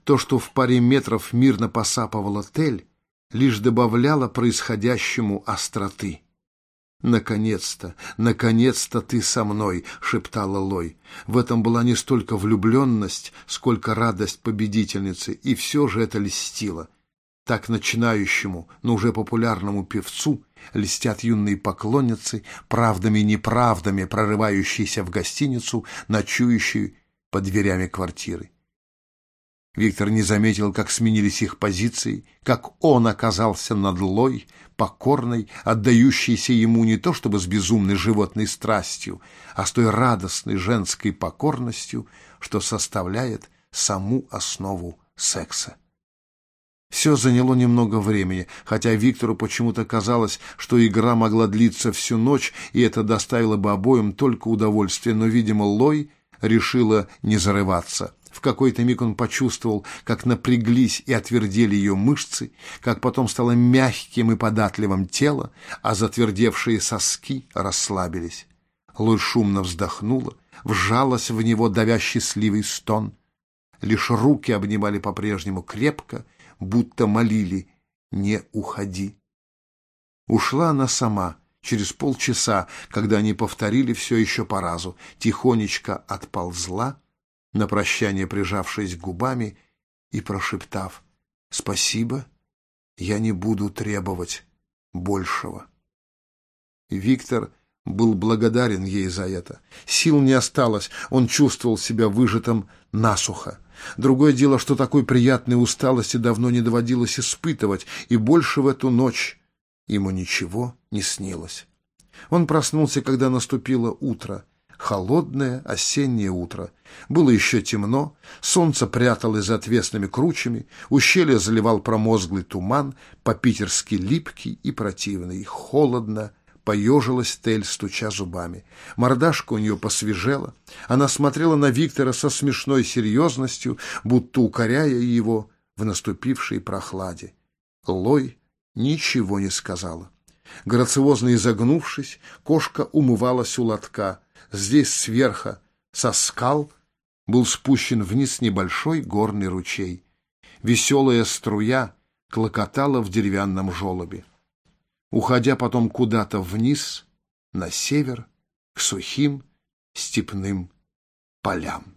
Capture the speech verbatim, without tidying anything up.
То, что в паре метров мирно посапывала Тель, лишь добавляло происходящему остроты. «Наконец-то, наконец-то ты со мной!» — шептала Лой. В этом была не столько влюбленность, сколько радость победительницы, и все же это льстило. Так начинающему, но уже популярному певцу льстят юные поклонницы, правдами и неправдами прорывающиеся в гостиницу, ночующие под дверями квартиры. Виктор не заметил, как сменились их позиции, как он оказался над Лой, покорной, отдающейся ему не то чтобы с безумной животной страстью, а с той радостной женской покорностью, что составляет саму основу секса. Все заняло немного времени, хотя Виктору почему-то казалось, что игра могла длиться всю ночь, и это доставило бы обоим только удовольствие, но, видимо, Лой решила не зарываться. В какой-то миг он почувствовал, как напряглись и отвердели ее мышцы, как потом стало мягким и податливым тело, а затвердевшие соски расслабились. Лой шумно вздохнула, вжалась в него, давя счастливый стон. Лишь руки обнимали по-прежнему крепко, будто молили: «Не уходи». Ушла она сама, через полчаса, когда они повторили все еще по разу, тихонечко отползла, на прощание прижавшись губами и прошептав: «Спасибо, я не буду требовать большего». Виктор был благодарен ей за это. Сил не осталось, он чувствовал себя выжатым насухо. Другое дело, что такой приятной усталости давно не доводилось испытывать, и больше в эту ночь ему ничего не снилось. Он проснулся, когда наступило утро. Холодное осеннее утро. Было еще темно, солнце пряталось за отвесными кручами, ущелье заливал промозглый туман, по-питерски липкий и противный. Холодно, поежилась Тель, стуча зубами. Мордашка у нее посвежела. Она смотрела на Виктора со смешной серьезностью, будто укоряя его в наступившей прохладе. Лой ничего не сказала. Грациозно изогнувшись, кошка умывалась у лотка. Здесь сверху, со скал, был спущен вниз небольшой горный ручей. Веселая струя клокотала в деревянном желобе, уходя потом куда-то вниз, на север, к сухим степным полям.